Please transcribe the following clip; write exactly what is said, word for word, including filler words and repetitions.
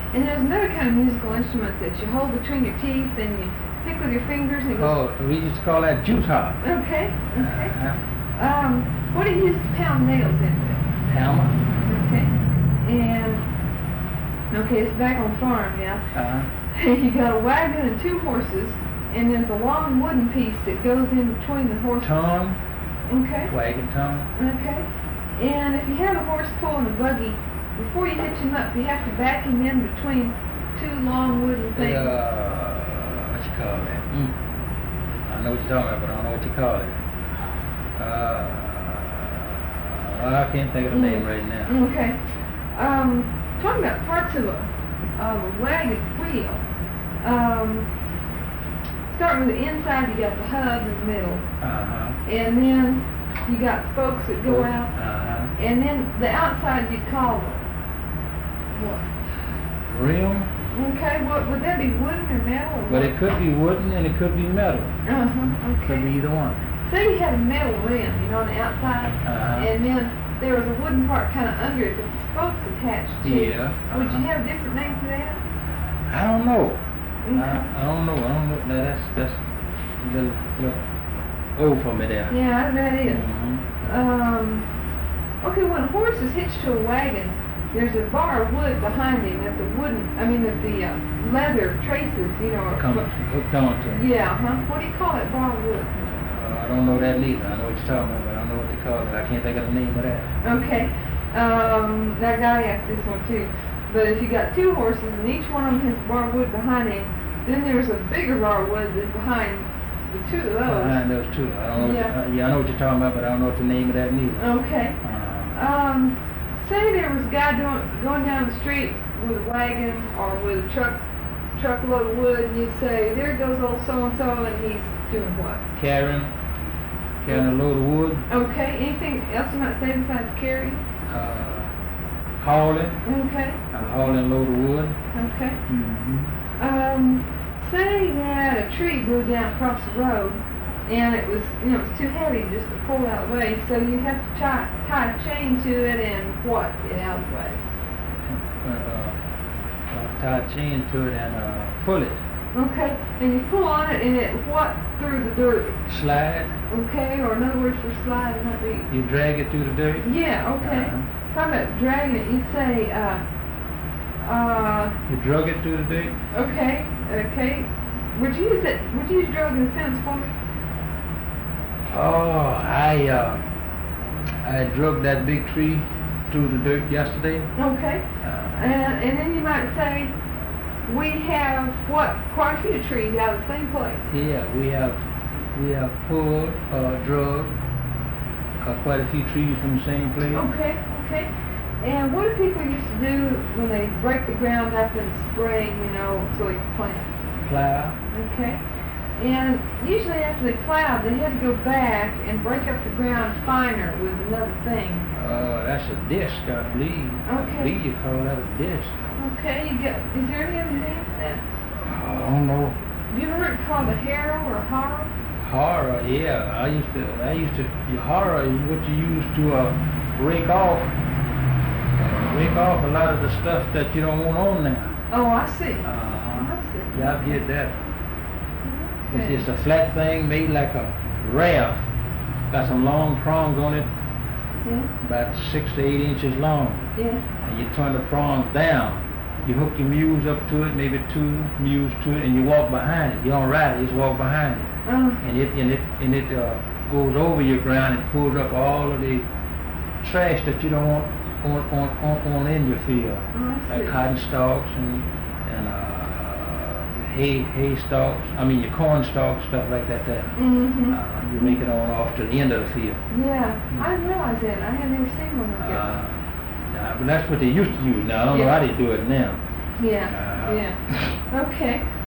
And there's another kind of musical instrument that you hold between your teeth and you pick with your fingers and it goes... Oh, we used to call that juice harp. Okay, okay. Uh-huh. Um, what do you use to pound nails into? Hammer. Okay. And, okay, it's back on farm, yeah. Uh-huh. You got a wagon and two horses, and there's a long wooden piece that goes in between the horses. Tongue. Okay. Wagon tongue. Okay. And if you have a horse pulling a buggy, before you hitch him up, you have to back him in between two long wooden things. Uh, what you call that? Mm. I know what you're talking about, but I don't know what you call it. Uh, well, I can't think of the Mm. name right now. Okay. Um, talking about parts of a, of a wagon wheel. Um, starting with the inside, you got the hub in the middle. Uh-huh. And then you got spokes that go out. Uh-huh. And then the outside you call them. What? Rim. Okay, what would that be, wooden or metal? Or But what? it could be wooden and it could be metal. Uh-huh, Could be okay. either one. Say you had a metal rim, you know, on the outside, Uh-huh. and then there was a wooden part kind of under it that the spokes attached to. Yeah, Would you uh-huh. have a different name for that? I don't know. Okay. I, I don't know. I don't know. Now that's that's a little, little old for me there. Yeah, that is. Mhm. Um, okay, when a horse is hitched to a wagon, there's a bar of wood behind him that the wooden, I mean, that the uh, leather traces, you know, are... Come hooked on to him. Yeah, huh? What do you call that bar of wood? Uh, I don't know that neither. I know what you're talking about, but I don't know what they call it. I can't think of the name of that. Okay. Um, that guy asked this one too. But if you got two horses and each one of them has a bar of wood behind him, then there's a bigger bar of wood that's behind the two of those. Behind those two. I don't know. Yeah. What you, uh, yeah, I know what you're talking about, but I don't know what the name of that neither. Okay. Uh, Um, say there was a guy doing, going down the street with a wagon or with a truck, truckload of wood, and you'd say, there goes old so-and-so, and he's doing what? carrying, carrying a load of wood, Okay. Anything else you might say besides carrying? uh, hauling, Okay. a hauling a load of wood. Okay. Mm-hmm. Um, say that a tree blew down across the road and it was, you know, it was too heavy just to pull out of the way, so you have to tie, tie a chain to it and what? Get out of the way. Uh, uh, tie a chain to it and uh, pull it. Okay, and you pull on it and it what through the dirt? Slide. Okay, or another word for slide might be... You drag it through the dirt. Yeah, okay. Uh-huh. Talking about dragging it, you'd say, uh, uh, You drug it through the dirt. okay, okay. Would you use it, would you use drug in a sentence for me? Oh, I uh, I drug that big tree through the dirt yesterday. Okay. Uh, And, and then you might say, we have, what, quite a few trees out of the same place. yeah, we have we have pulled, uh, drug uh, quite a few trees from the same place. Okay, okay. And what do people used to do when they break the ground up in spring, you know, so they can plant? Plow. Okay. And usually after they plowed, they had to go back and break up the ground finer with another thing. Uh, that's a disc, I believe. Okay. I believe you call that a disc. Okay, you got, is there any other name for that? I don't know. Have you ever heard it called a harrow or a harrow? Horror, yeah. I used to, I used to, your horror is what you use to uh, rake off, uh, rake off a lot of the stuff that you don't want on there. Oh, I see. Uh-huh. I see. Yeah, I get that. Okay. It's just a flat thing made like a raft. Got some long prongs on it, Yeah, about six to eight inches long. yeah. And you turn the prongs down. You hook your mules up to it, maybe two mules to it, and you walk behind it. You don't ride it, you just walk behind it. Uh, And it and it and it uh, goes over your ground and pulls up all of the trash that you don't want on on, on, on in your field, oh, I see. like cotton stalks and and uh, hay hay stalks. I mean your corn stalks, stuff like that. That Mm-hmm. uh, you make it on off to the end of the field. Yeah, I didn't realize that. I had never seen one like that. Uh, uh, but that's what they used to use. Now I don't know Yeah. how they do it now. Yeah, uh, yeah. Okay.